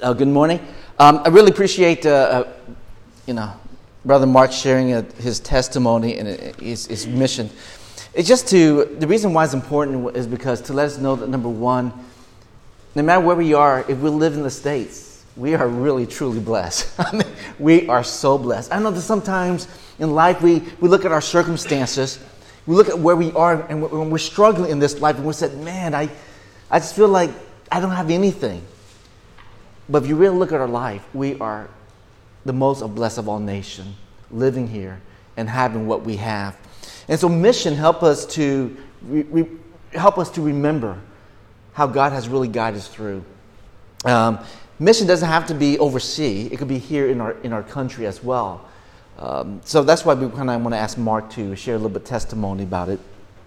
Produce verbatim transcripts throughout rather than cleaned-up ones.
Uh, good morning. Um, I really appreciate, uh, uh, you know, Brother Mark sharing uh, his testimony and uh, his, his mission. It's just to, the reason why it's important is because to let us know that, number one, no matter where we are, if we live in the States, we are really, truly blessed. I mean, we are so blessed. I know that sometimes in life we, we look at our circumstances, we look at where we are, and when we're struggling in this life, and we said, man, I, I just feel like I don't have anything. But if you really look at our life, we are the most blessed of all nations, living here and having what we have. And so mission help us to re, re, help us to remember how God has really guided us through. Um, mission doesn't have to be overseas; it could be here in our in our country as well. Um, so that's why we kind of want to ask Mark to share a little bit of testimony about it.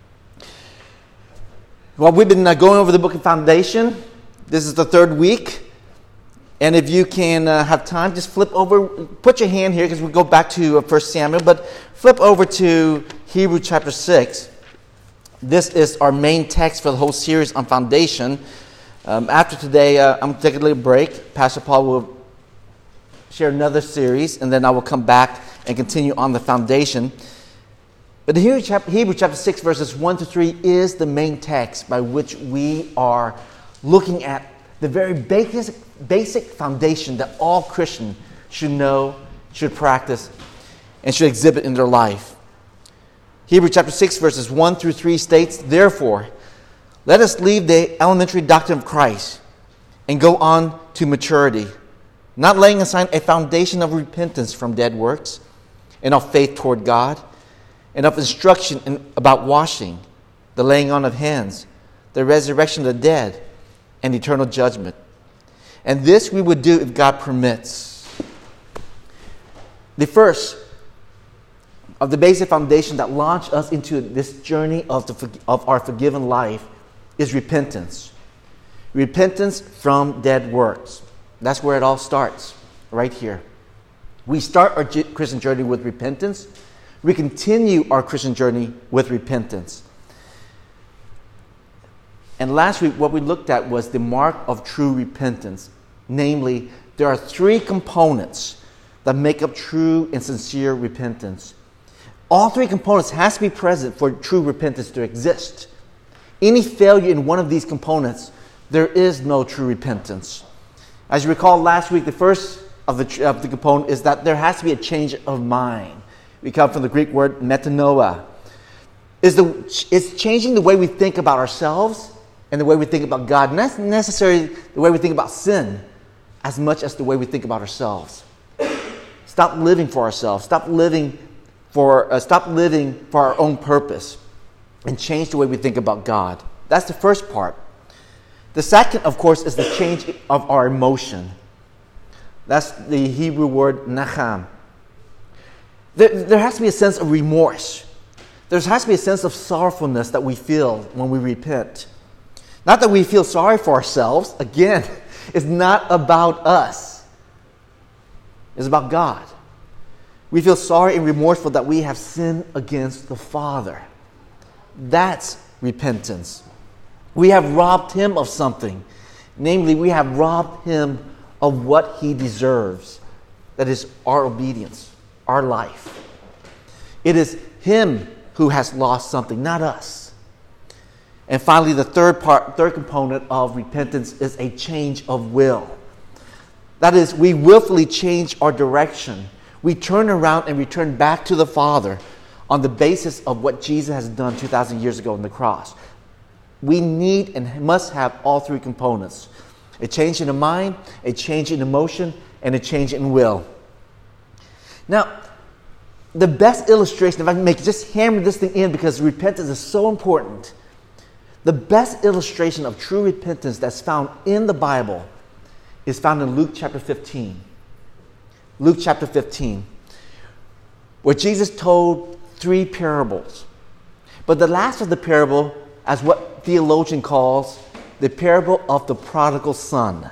Well, we've been uh, going over the book of Foundation. This is the third week. And if you can uh, have time, just flip over, put your hand here because we go back to uh, First Samuel, but flip over to Hebrews chapter six. This is our main text for the whole series on foundation. Um, after today, uh, I'm going to take a little break. Pastor Paul will share another series, and then I will come back and continue on the foundation. But the Hebrews chapter, Hebrews chapter six, verses one to three is the main text by which we are looking at the very basic, basic foundation that all Christians should know, should practice, and should exhibit in their life. Hebrews chapter six, verses one through three states, "Therefore, let us leave the elementary doctrine of Christ and go on to maturity, not laying aside a foundation of repentance from dead works and of faith toward God, and of instruction in, about washing, the laying on of hands, the resurrection of the dead, and eternal judgment. And this we would do if God permits." The first of the basic foundation that launched us into this journey of, the, of our forgiven life is repentance. Repentance from dead works. That's where it all starts, right here. We start our Christian journey with repentance. We continue our Christian journey with repentance. And last week, what we looked at was the mark of true repentance. Namely, there are three components that make up true and sincere repentance. All three components has to be present for true repentance to exist. Any failure in one of these components, there is no true repentance. As you recall last week, the first of the, of the component is that there has to be a change of mind. We come from the Greek word metanoia. It's, the, it's changing the way we think about ourselves and the way we think about God. Not necessarily the way we think about sin as much as the way we think about ourselves. Stop living for ourselves. Stop living for, uh, stop living for our own purpose and change the way we think about God. That's the first part. The second, of course, is the change of our emotion. That's the Hebrew word nacham. There, there has to be a sense of remorse. There has to be a sense of sorrowfulness that we feel when we repent. Not that we feel sorry for ourselves. Again, it's not about us. It's about God. We feel sorry and remorseful that we have sinned against the Father. That's repentance. We have robbed Him of something. Namely, we have robbed Him of what He deserves. That is our obedience, our life. It is Him who has lost something, not us. And finally, the third part, third component of repentance is a change of will. That is, we willfully change our direction. We turn around and return back to the Father on the basis of what Jesus has done two thousand years ago on the cross. We need and must have all three components. A change in the mind, a change in emotion, and a change in will. Now, the best illustration, if I can make just hammer this thing in because repentance is so important. The best illustration of true repentance that's found in the Bible is found in Luke chapter fifteen. Luke chapter fifteen, where Jesus told three parables. But the last of the parable, as what theologian calls the parable of the prodigal son.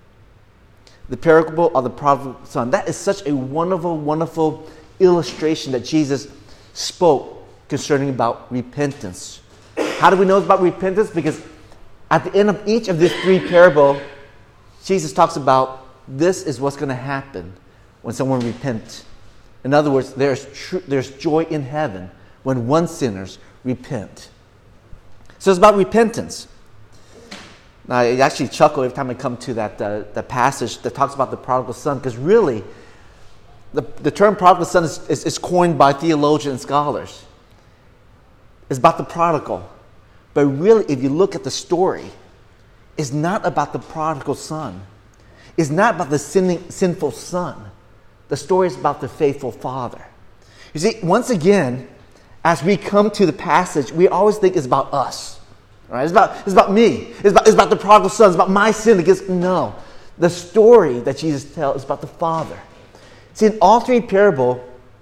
The parable of the prodigal son. That is such a wonderful, wonderful illustration that Jesus spoke concerning about repentance. How do we know about repentance? Because at the end of each of these three parables, Jesus talks about this is what's going to happen when someone repents. In other words, there's tr- there's joy in heaven when one sinners repent. So it's about repentance. Now, I actually chuckle every time I come to that uh, that passage that talks about the prodigal son, because really, the, the term prodigal son is, is, is coined by theologians and scholars. It's about the prodigal. But really, if you look at the story, it's not about the prodigal son. It's not about the sinning, sinful son. The story is about the faithful father. You see, once again, as we come to the passage, we always think it's about us. Right? It's about, it's about me. It's about, it's about the prodigal son. It's about my sin against... No. The story that Jesus tells is about the Father. See, in all three parables,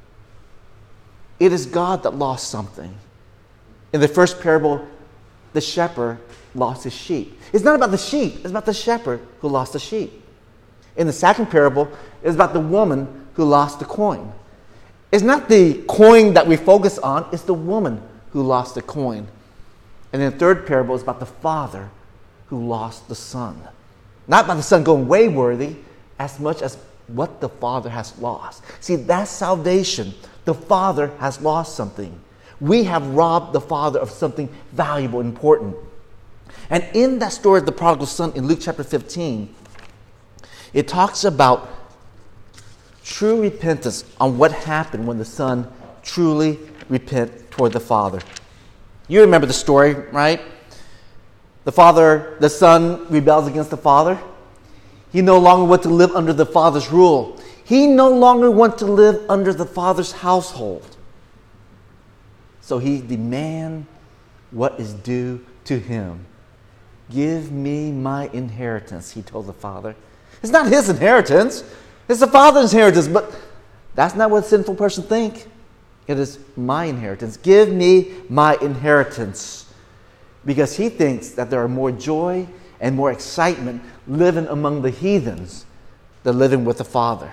it is God that lost something. In the first parable, the shepherd lost his sheep. It's not about the sheep. It's about the shepherd who lost the sheep. In the second parable, it's about the woman who lost the coin. It's not the coin that we focus on. It's the woman who lost the coin. And then the third parable is about the father who lost the son. Not about the son going wayward as much as what the father has lost. See, that's salvation. The father has lost something. We have robbed the father of something valuable, important. And in that story of the prodigal son in Luke chapter fifteen, it talks about true repentance on what happened when the son truly repent toward the father. You remember the story, right? The father, the son rebels against the father. He no longer wants to live under the father's rule. He no longer wants to live under the father's household. So he demands what is due to him. Give me my inheritance, he told the father. It's not his inheritance. It's the father's inheritance. But that's not what a sinful person thinks. It is my inheritance. Give me my inheritance. Because he thinks that there are more joy and more excitement living among the heathens than living with the Father.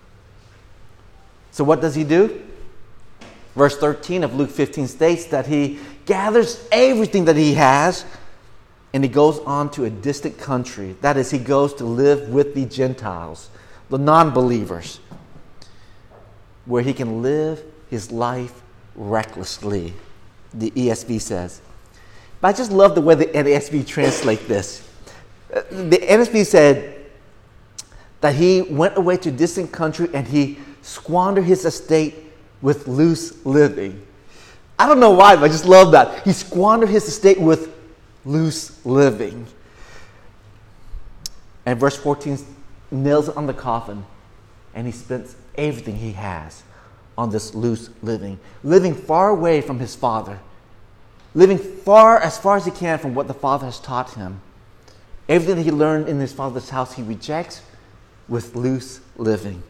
So what does he do? Verse thirteen of Luke fifteen states that he gathers everything that he has and he goes on to a distant country. That is, he goes to live with the Gentiles, the non-believers, where he can live his life recklessly, the E S V says. But I just love the way the N A S B translate this. The N A S B said that he went away to a distant country and he squandered his estate with loose living. I don't know why, but I just love that. He squandered his estate with loose living. And verse fourteen nails it on the coffin, and he spends everything he has on this loose living, living far away from his father, living far as far as he can from what the father has taught him. Everything that he learned in his father's house, he rejects with loose living.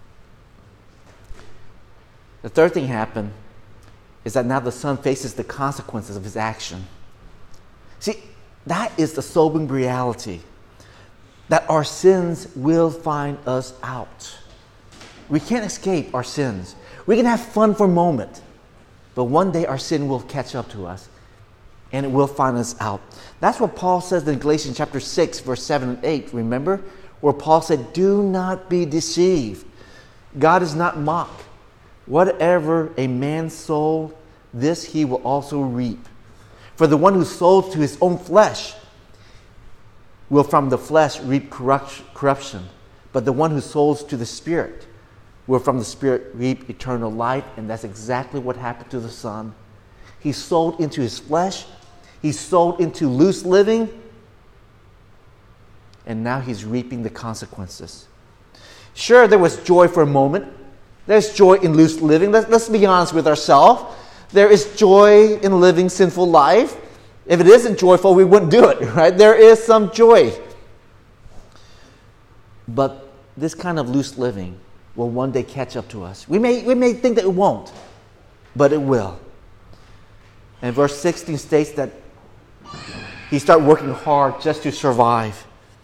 The third thing happened is that now the son faces the consequences of his action. See, that is the sobering reality, that our sins will find us out. We can't escape our sins. We can have fun for a moment, but one day our sin will catch up to us and it will find us out. That's what Paul says in Galatians chapter six, verse seven and eight. Remember? Where Paul said, do not be deceived. God is not mocked. Whatever a man sowed, this he will also reap. For the one who sows to his own flesh will from the flesh reap corruption. But the one who sows to the Spirit will from the Spirit reap eternal life. And that's exactly what happened to the son. He sowed into his flesh. He sowed into loose living. And now he's reaping the consequences. Sure, there was joy for a moment. There's joy in loose living. Let's, let's be honest with ourselves. There is joy in living sinful life. If it isn't joyful, we wouldn't do it, right? There is some joy. But this kind of loose living will one day catch up to us. We may, we may think that it won't, but it will. And verse sixteen states that he started working hard just to survive.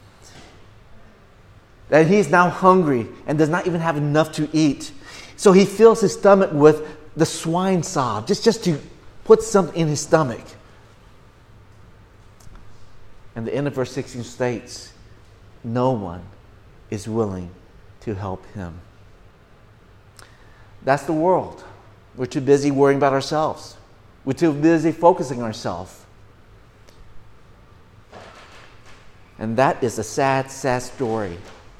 That he's now hungry and does not even have enough to eat. So he fills his stomach with the swine sob, just, just to put something in his stomach. And the end of verse sixteen states, no one is willing to help him. That's the world. We're too busy worrying about ourselves. We're too busy focusing on ourselves. And that is a sad, sad story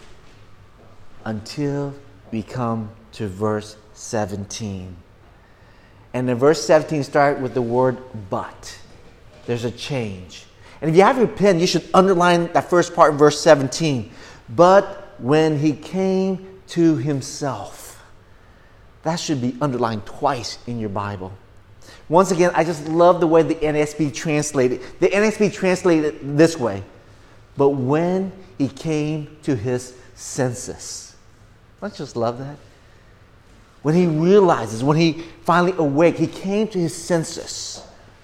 until we come to verse seventeen. And in verse seventeen, start with the word but. There's a change. And if you have your pen, you should underline that first part in verse seventeen. But when he came to himself. That should be underlined twice in your Bible. Once again, I just love the way the N A S B translated. The N A S B translated it this way. But when he came to his senses. Don't you just love that? When he realizes, when he finally awake, he came to his senses.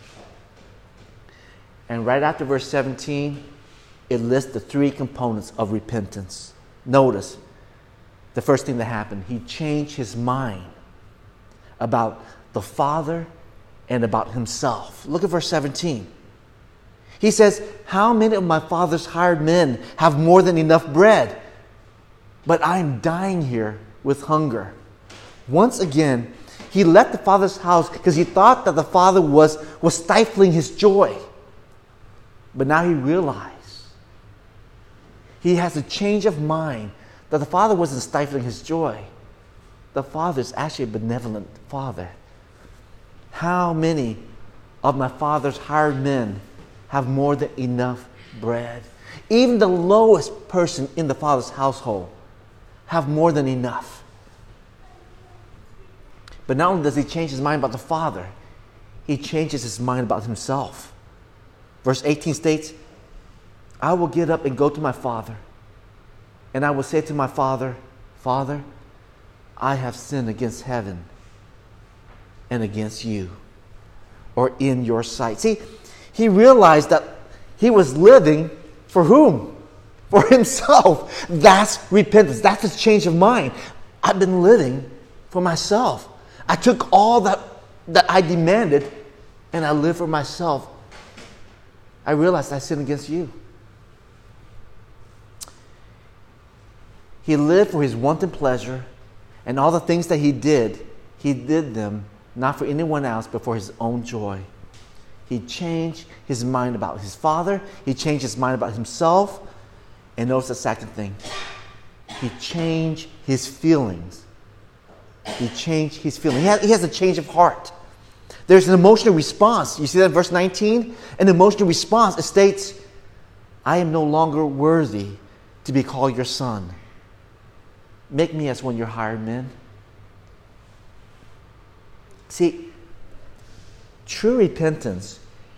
And right after verse seventeen, it lists the three components of repentance. Notice the first thing that happened. He changed his mind about the Father and about himself. Look at verse seventeen. He says, how many of my father's hired men have more than enough bread? But I'm dying here with hunger. Once again, he left the father's house because he thought that the father was, was stifling his joy. But now he realized, he has a change of mind, that the father wasn't stifling his joy. The father is actually a benevolent father. How many of my father's hired men have more than enough bread? Even the lowest person in the father's household have more than enough. But not only does he change his mind about the father, he changes his mind about himself. Verse eighteen states, I will get up and go to my father, and I will say to my father, Father, I have sinned against heaven and against you, or in your sight. See, he realized that he was living for whom? For himself. That's repentance. That's a change of mind. I've been living for myself. I took all that, that I demanded and I live for myself. I realized I sinned against you. He lived for his wanton pleasure, and all the things that he did, he did them not for anyone else, but for his own joy. He changed his mind about his father. He changed his mind about himself. And notice the second thing. He changed his feelings. He changed his feelings. He has, he has a change of heart. There's an emotional response. You see that in verse nineteen? An emotional response. It states, I am no longer worthy to be called your son. Make me as one of your hired men. See, true repentance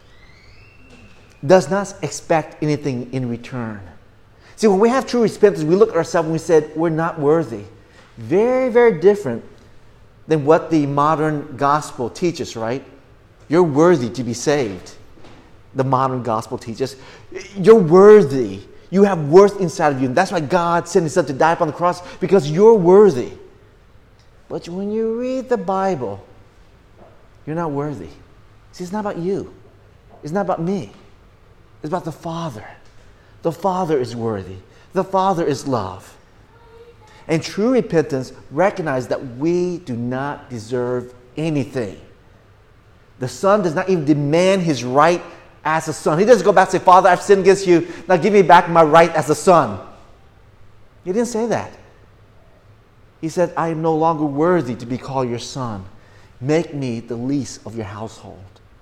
does not expect anything in return. See, when we have true repentance, we look at ourselves and we said, we're not worthy. Very, very different than what the modern gospel teaches, right? You're worthy to be saved. The modern gospel teaches. You're worthy. You have worth inside of you. And that's why God sent his son to die upon the cross, because you're worthy. But when you read the Bible, you're not worthy. See, it's not about you. It's not about me. It's about the Father. The Father is worthy. The Father is love. And true repentance recognizes that we do not deserve anything. The Son does not even demand his right as a son. He doesn't go back and say, Father, I've sinned against you. Now give me back my right as a son. He didn't say that. He said, I am no longer worthy to be called your son. Make me the least of your household.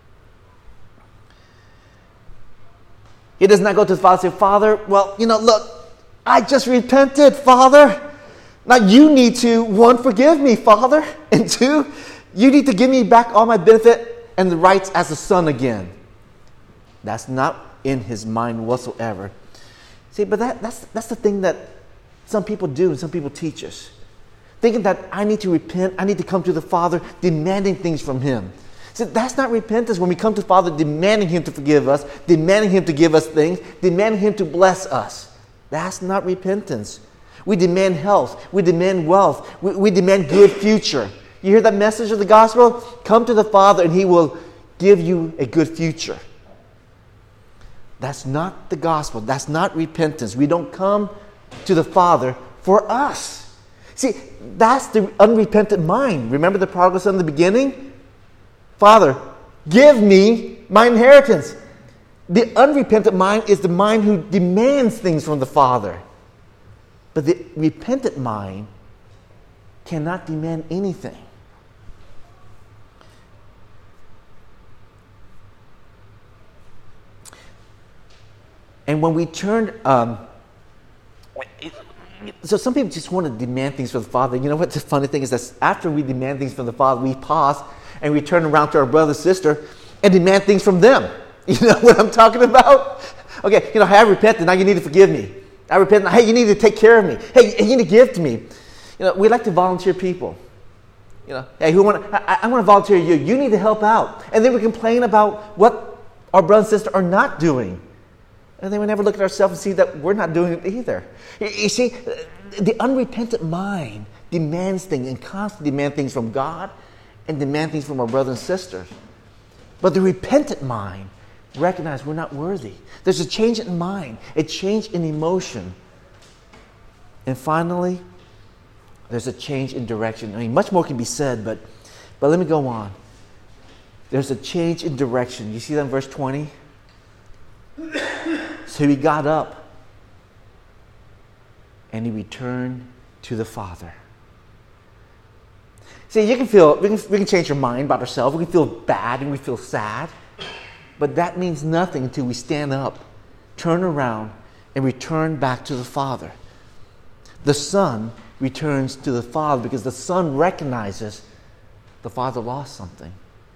He does not go to the Father and say, Father, well, you know, look, I just repented, Father. Now you need to, one, forgive me, Father. And two, you need to give me back all my benefit and the rights as a son again. That's not in his mind whatsoever. See, but that, that's, that's the thing that some people do and some people teach us. Thinking that I need to repent, I need to come to the Father, demanding things from him. See, that's not repentance when we come to the Father demanding him to forgive us, demanding him to give us things, demanding him to bless us. That's not repentance. We demand health. We demand wealth. We, we demand good future. You hear that message of the gospel? Come to the Father and he will give you a good future. That's not the gospel. That's not repentance. We don't come to the Father for us. See, that's the unrepentant mind. Remember the prodigal son in the beginning? Father, give me my inheritance. The unrepentant mind is the mind who demands things from the Father. But the repentant mind cannot demand anything. And when we turn, um, it, so some people just want to demand things from the Father. You know what the funny thing is that after we demand things from the Father, we pause and we turn around to our brother, sister, and demand things from them. You know what I'm talking about? Okay, you know, hey, I repented, now you need to forgive me. I repent, hey, you need to take care of me. Hey, you need to give to me. You know, we like to volunteer people. You know, hey, who want? I, I want to volunteer you. You need to help out. And then we complain about what our brother and sister are not doing. And then we never look at ourselves and see that we're not doing it either. You, you see, the unrepentant mind demands things and constantly demands things from God and demands things from our brothers and sisters. But the repentant mind recognizes we're not worthy. There's a change in mind, a change in emotion. And finally, there's a change in direction. I mean, much more can be said, but, but let me go on. There's a change in direction. You see that in verse twenty? So he got up and he returned to the Father. See, you can feel, we can, we can change our mind about ourselves. We can feel bad and we feel sad. But that means nothing until we stand up, turn around, and return back to the Father. The Son returns to the Father because the Son recognizes the Father lost something.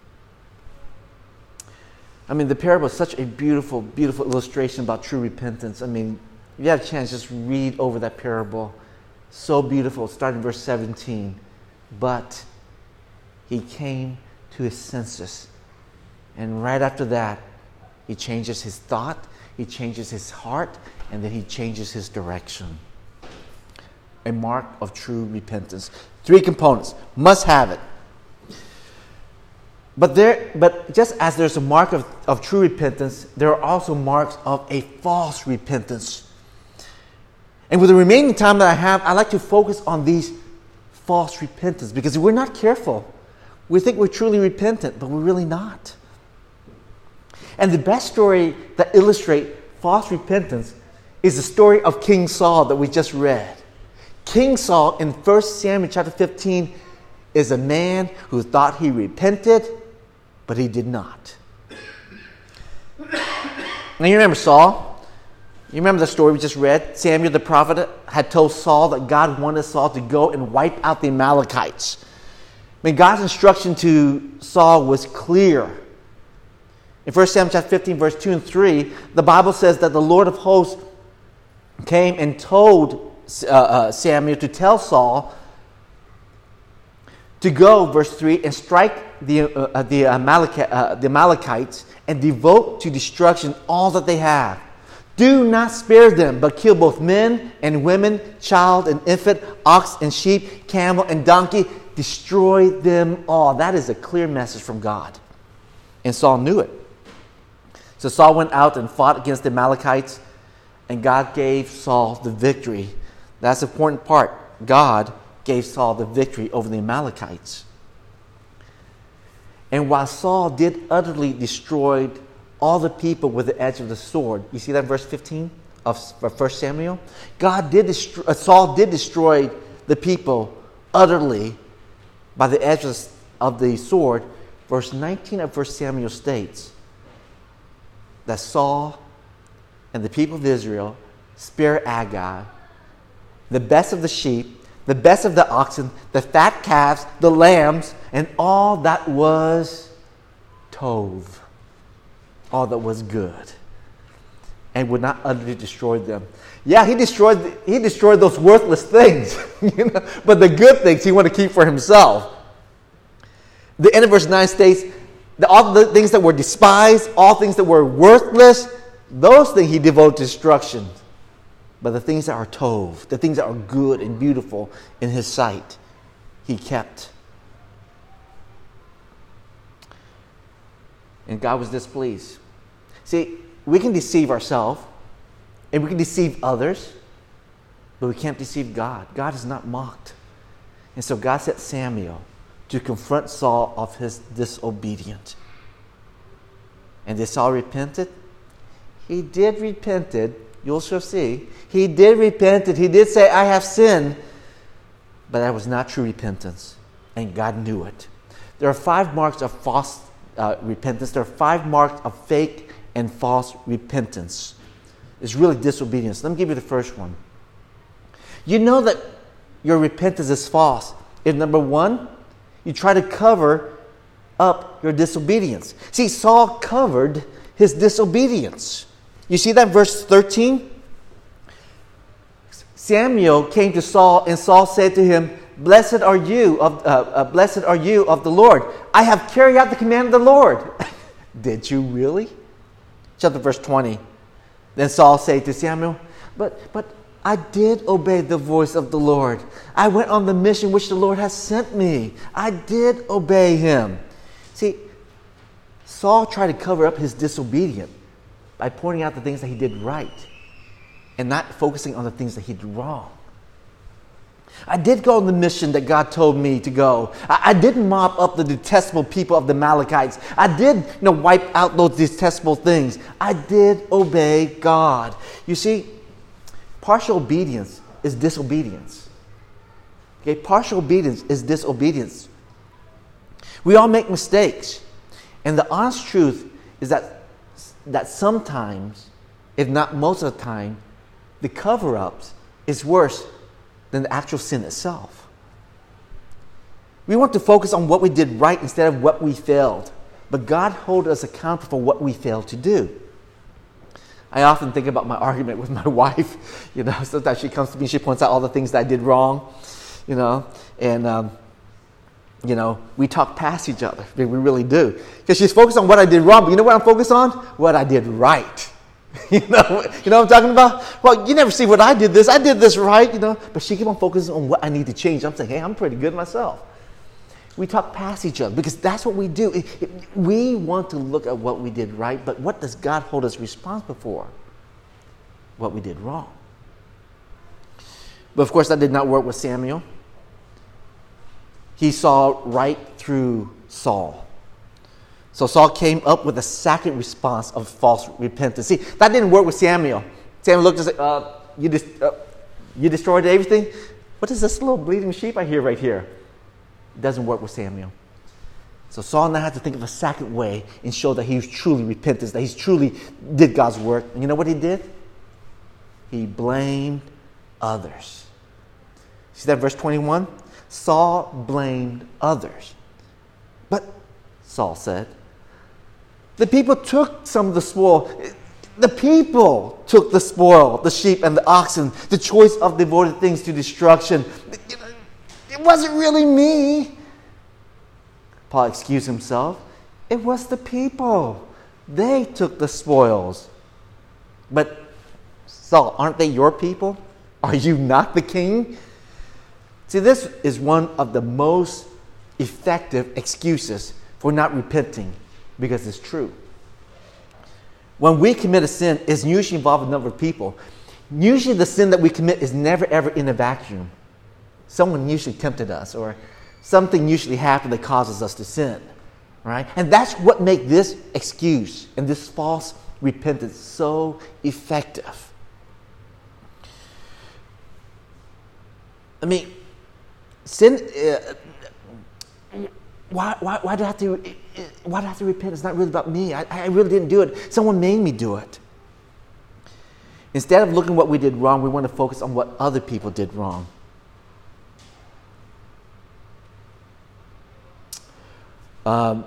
I mean, the parable is such a beautiful, beautiful illustration about true repentance. I mean, if you have a chance, just read over that parable. So beautiful, starting in verse seventeen. But he came to his senses. And right after that, he changes his thought, he changes his heart, and then he changes his direction. A mark of true repentance. Three components. Must have it. But there, but just as there's a mark of, of true repentance, there are also marks of a false repentance. And with the remaining time that I have, I like to focus on these false repentance, because if we're not careful, we think we're truly repentant, but we're really not. And the best story that illustrates false repentance is the story of King Saul that we just read. King Saul in First Samuel chapter fifteen is a man who thought he repented, but he did not. Now you remember Saul? You remember the story we just read? Samuel the prophet had told Saul that God wanted Saul to go and wipe out the Amalekites. I mean, God's instruction to Saul was clear. In First Samuel chapter fifteen, verse two and three, the Bible says that the Lord of hosts came and told uh, uh, Samuel to tell Saul to go, verse three, and strike the, uh, the, Amalek- uh, the Amalekites and devote to destruction all that they have. Do not spare them, but kill both men and women, child and infant, ox and sheep, camel and donkey. Destroy them all. That is a clear message from God. And Saul knew it. So Saul went out and fought against the Amalekites, and God gave Saul the victory. That's the important part. God gave Saul the victory over the Amalekites. And while Saul did utterly destroy all the people with the edge of the sword, you see that in verse fifteen of First Samuel? God did destroy, uh, Saul did destroy the people utterly by the edge of the sword. Verse nineteen of First Samuel states that Saul and the people of Israel spared Agag, the best of the sheep, the best of the oxen, the fat calves, the lambs, and all that was tov, all that was good, and would not utterly destroy them. Yeah, he destroyed he destroyed those worthless things, you know, but the good things he wanted to keep for himself. The end of verse nine states that all the things that were despised, all things that were worthless, those things he devoted to destruction. But the things that are tov, the things that are good and beautiful in his sight, he kept. And God was displeased. See, we can deceive ourselves, and we can deceive others, But we can't deceive God. God is not mocked. And so God sent Samuel to confront Saul of his disobedience. And did Saul repented? He did repented. You'll shall see. He did repented. He did say, I have sinned. But that was not true repentance. And God knew it. There are five marks of false uh, repentance. There are five marks of fake and false repentance. It's really disobedience. Let me give you the first one. You know that your repentance is false if, number one, you try to cover up your disobedience. See, Saul covered his disobedience. You see that in verse thirteen? Samuel came to Saul, and Saul said to him, Blessed are you of uh, uh, blessed are you of the Lord. I have carried out the command of the Lord. Did you really? Chapter verse twenty. Then Saul said to Samuel, But but I did obey the voice of the Lord. I went on the mission which the Lord has sent me. I did obey him. See, Saul tried to cover up his disobedience by pointing out the things that he did right and not focusing on the things that he did wrong. I did go on the mission that God told me to go. I, I did mop up the detestable people of the Amalekites. I did, you know, wipe out those detestable things. I did obey God. You see, partial obedience is disobedience. Okay, partial obedience is disobedience. We all make mistakes. And the honest truth is that, that sometimes, if not most of the time, the cover-ups is worse than the actual sin itself. We want to focus on what we did right instead of what we failed. But God holds us accountable for what we failed to do. I often think about my argument with my wife. You know, sometimes she comes to me, she points out all the things that I did wrong, you know, and, um, you know, we talk past each other. We really do. Because she's focused on what I did wrong, but you know what I'm focused on? What I did right. you know, you know what I'm talking about? Well, you never see what I did this. I did this right, you know, but she keeps on focusing on what I need to change. I'm saying, hey, I'm pretty good myself. We talk past each other because that's what we do. It, it, we want to look at what we did right, but what does God hold us responsible for? What we did wrong. But of course, that did not work with Samuel. He saw right through Saul. So Saul came up with a second response of false repentance. See, that didn't work with Samuel. Samuel looked and said, uh, you, dis- uh, you destroyed everything? What is this little bleeding sheep I hear right here? It doesn't work with Samuel. So Saul now had to think of a second way and show that he was truly repentant, that he truly did God's work. And you know what he did? He blamed others. See that in verse twenty-one? Saul blamed others. But, Saul said, the people took some of the spoil. The people took the spoil, the sheep and the oxen, the choice of devoted things to destruction. It wasn't really me. Paul excused himself. It was the people. They took the spoils. But, Saul, aren't they your people? Are you not the king? See, this is one of the most effective excuses for not repenting because it's true. When we commit a sin, it's usually involving a number of people. Usually the sin that we commit is never ever in a vacuum. Someone usually tempted us or something usually happened that causes us to sin. Right? And that's what makes this excuse and this false repentance so effective. I mean, sin, uh, why, why, why do I have to, why do I have to repent? It's not really about me. I, I really didn't do it. Someone made me do it. Instead of looking at what we did wrong, we want to focus on what other people did wrong. Um,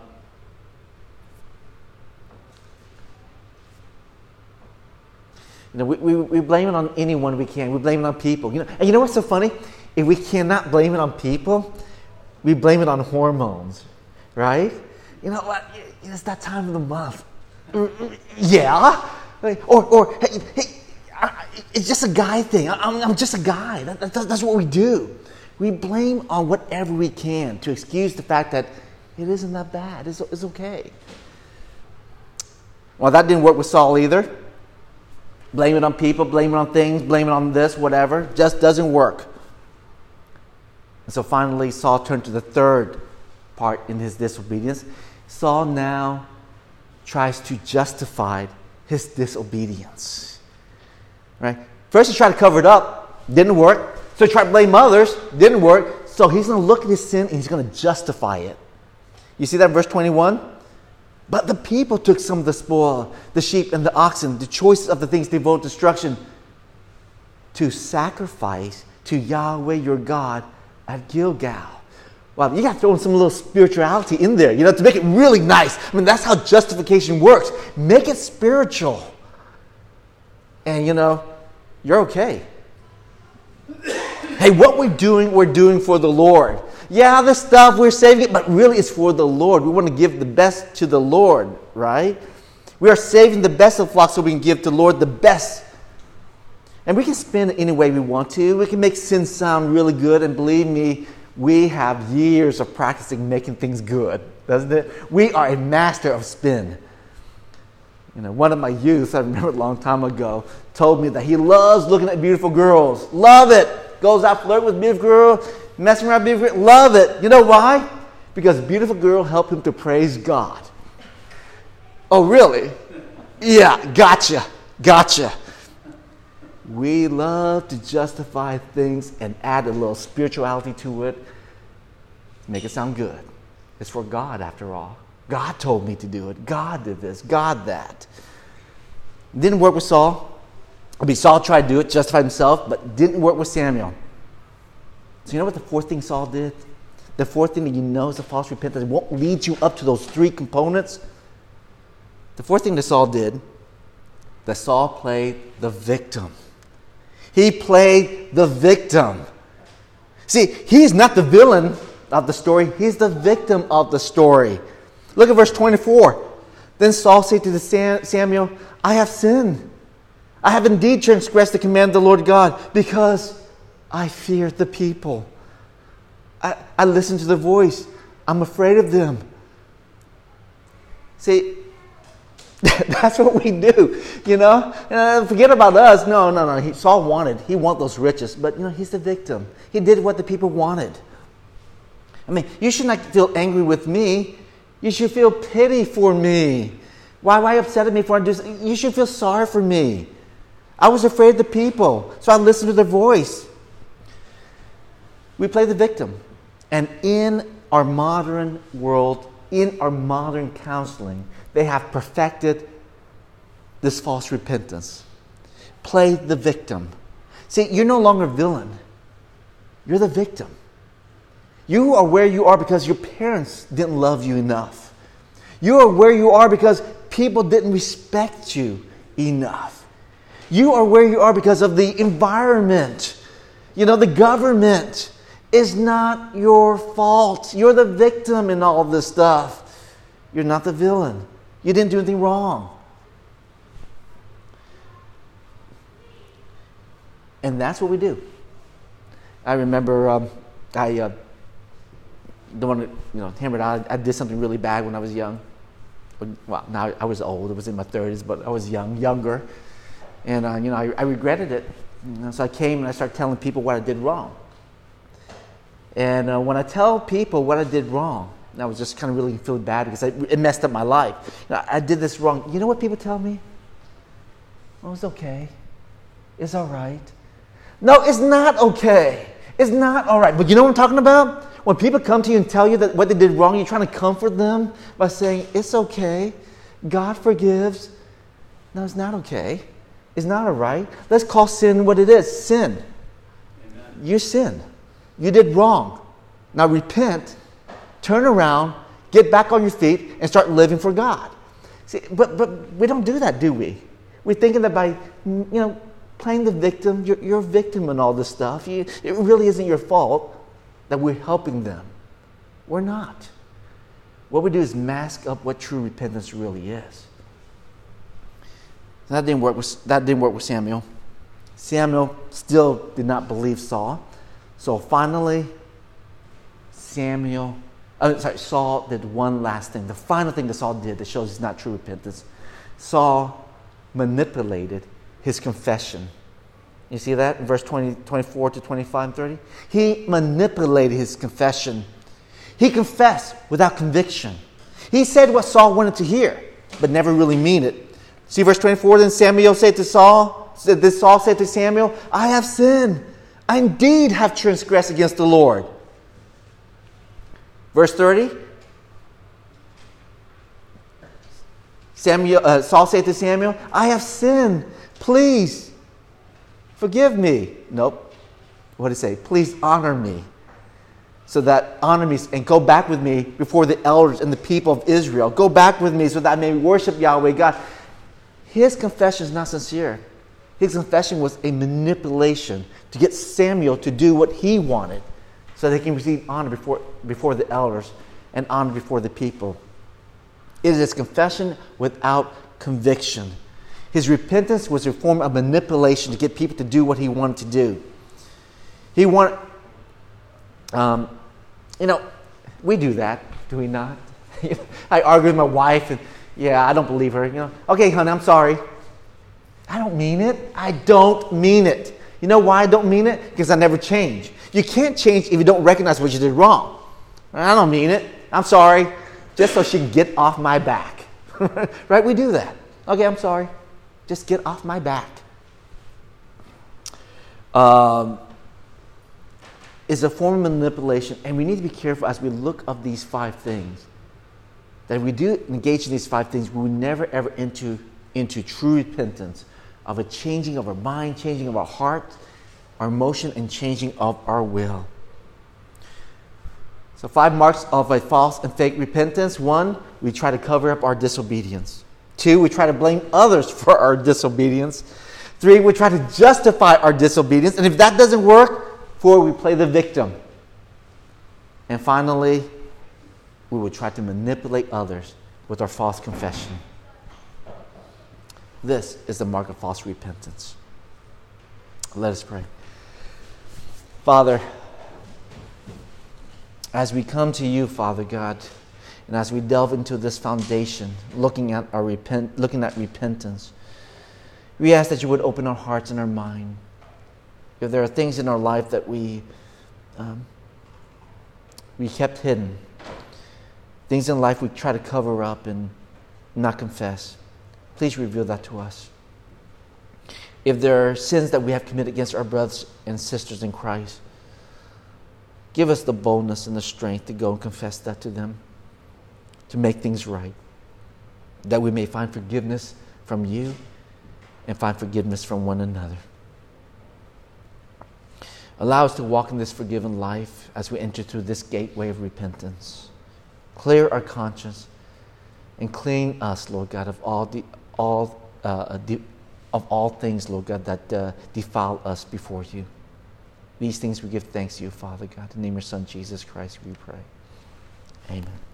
you know, we, we, we blame it on anyone we can. We blame it on people. You know, and you know what's so funny? If we cannot blame it on people, we blame it on hormones, right? You know what? It's that time of the month. Yeah. Or, or hey, hey, it's just a guy thing. I'm, I'm just a guy. That, that, that's what we do. We blame on whatever we can to excuse the fact that it isn't that bad. It's, it's okay. Well, that didn't work with Saul either. blame it on people, blame it on things, blame it on this, whatever. Just doesn't work. And so finally, Saul turned to the third part in his disobedience. Saul now tries to justify his disobedience. Right? First, he tried to cover it up. Didn't work. So he tried to blame others. Didn't work. So he's going to look at his sin and he's going to justify it. You see that in verse twenty-one? But the people took some of the spoil, the sheep and the oxen, the choice of the things devoted to destruction, to sacrifice to Yahweh your God at Gilgal. Wow, you got to throw in some little spirituality in there, you know, to make it really nice. I mean, that's how justification works. Make it spiritual. And, you know, you're okay. Hey, what we're doing, we're doing for the Lord. Yeah, this stuff, we're saving it, but really it's for the Lord. We want to give the best to the Lord, right? We are saving the best of flocks so we can give to the Lord the best. And we can spin it any way we want to. We can make sin sound really good, and believe me, we have years of practicing making things good, doesn't it? We are a master of spin. You know, one of my youth, I remember a long time ago, told me that he loves looking at beautiful girls. Love it. Goes out flirting with beautiful girls, messing around with beautiful girls. Love it. You know why? Because beautiful girl help him to praise God. Oh, really? Yeah, gotcha. Gotcha. We love to justify things and add a little spirituality to it. Make it sound good. It's for God, after all. God told me to do it. God did this. God that. Didn't work with Saul. I mean, Saul tried to do it, justify himself, but didn't work with Samuel. So you know what the fourth thing Saul did? The fourth thing that you know is a false repentance. It won't lead you up to those three components. The fourth thing that Saul did, that Saul played the victim. He played the victim. See, he's not the villain of the story. He's the victim of the story. Look at verse twenty-four. Then Saul said to the Sam- Samuel, I have sinned. I have indeed transgressed the command of the Lord God because I fear the people. I, I listen to their voice. I'm afraid of them. See, that's what we do, you know. Uh, forget about us. No, no, no. He, Saul wanted. He wanted those riches. But, you know, he's the victim. He did what the people wanted. I mean, you should not feel angry with me. You should feel pity for me. Why, why upset at me for I do something? You should feel sorry for me. I was afraid of the people, so I listened to their voice. We play the victim. And in our modern world, in our modern counseling, they have perfected this false repentance. Play the victim. See, you're no longer a villain. You're the victim. You are where you are because your parents didn't love you enough. You are where you are because people didn't respect you enough. You are where you are because of the environment. You know, the government is not your fault. You're the victim in all this stuff. You're not the villain. You didn't do anything wrong. And that's what we do. I remember um, I uh, don't want to, you know, hammer it out. I did something really bad when I was young. Well, now I was old. I was in my thirties, but I was young, younger. And, uh, you know, I, I regretted it. You know, so I came and I started telling people what I did wrong. And uh, when I tell people what I did wrong, and I was just kind of really feeling bad because I, it messed up my life. You know, I did this wrong. You know what people tell me? Oh, it's okay. It's all right. No, it's not okay. It's not all right. But you know what I'm talking about? When people come to you and tell you that what they did wrong, you're trying to comfort them by saying, it's okay. God forgives. No, it's not okay. It's not all right. Let's call sin what it is. Sin. Amen. You sinned. You did wrong. Now repent, turn around, get back on your feet, and start living for God. See, but but we don't do that, do we? We're thinking that by, you know, playing the victim, you're, you're a victim in all this stuff. You, it really isn't your fault that we're helping them. We're not. What we do is mask up what true repentance really is. That didn't work with, that didn't work with Samuel. Samuel still did not believe Saul. So finally, Samuel, oh, sorry, Saul did one last thing. The final thing that Saul did that shows it's not true repentance. Saul manipulated his confession. You see that in verse twenty, twenty-four to twenty-five and thirty? He manipulated his confession. He confessed without conviction. He said what Saul wanted to hear, but never really mean it. See verse twenty-four, then Samuel said to Saul, this Saul said to Samuel, I have sinned. I indeed have transgressed against the Lord. Verse thirty, Samuel, uh, Saul said to Samuel, I have sinned. Please forgive me. Nope. What did he say? Please honor me. So that honor me and go back with me before the elders and the people of Israel. Go back with me so that I may worship Yahweh God. His confession is not sincere. His confession was a manipulation to get Samuel to do what he wanted so they can receive honor before, before the elders and honor before the people. It is his confession without conviction. His repentance was a form of manipulation to get people to do what he wanted to do. He wanted, um, you know, we do that, do we not? I argue with my wife and, yeah, I don't believe her. You know, okay, honey, I'm sorry. I don't mean it. I don't mean it. You know why I don't mean it? Because I never change. You can't change if you don't recognize what you did wrong. I don't mean it. I'm sorry. Just so she can get off my back. Right? We do that. Okay, I'm sorry. Just get off my back. Um, is a form of manipulation, and we need to be careful as we look up these five things. That if we do engage in these five things, we will never ever into, into true repentance of a changing of our mind, changing of our heart, our emotion, and changing of our will. So five marks of a false and fake repentance. One, we try to cover up our disobedience. Two, we try to blame others for our disobedience. Three, we try to justify our disobedience. And if that doesn't work, four, we play the victim. And finally, we will try to manipulate others with our false confession. This is the mark of false repentance. Let us pray. Father, as we come to you, Father God, and as we delve into this foundation, looking at our repent, looking at repentance, we ask that you would open our hearts and our mind. If there are things in our life that we um, we kept hidden, things in life we try to cover up and not confess, please reveal that to us. If there are sins that we have committed against our brothers and sisters in Christ, give us the boldness and the strength to go and confess that to them, to make things right, that we may find forgiveness from you and find forgiveness from one another. Allow us to walk in this forgiven life as we enter through this gateway of repentance. Clear our conscience and clean us, Lord God, of all the all uh, de- of all things, Lord God, that uh, defile us before you. These things we give thanks to you, Father God. In the name of your Son, Jesus Christ, we pray. Amen.